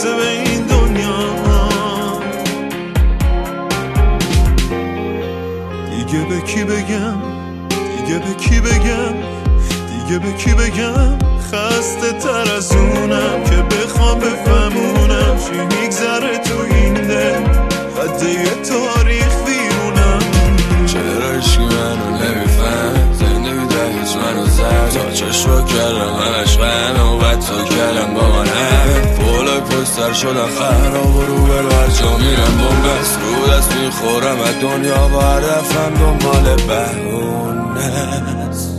برسه به این دنیا. دیگه به کی بگم، دیگه به کی بگم، دیگه به کی بگم؟ خسته تر از اونم که بخوام بفهمونم چی میگذره تو این دل، خده یه تاریخ بیرونم. چرا هیچکی منو نمیفهم؟ زندگی ده هیچ منو زد تا چشم کردم همش غمه و بد تا کردم با من همه پولای پشتر شدن خراب و رو بر جا میرم بومبست رو دست میخورم از دنیا و هر دفعم دنبال بهونه است.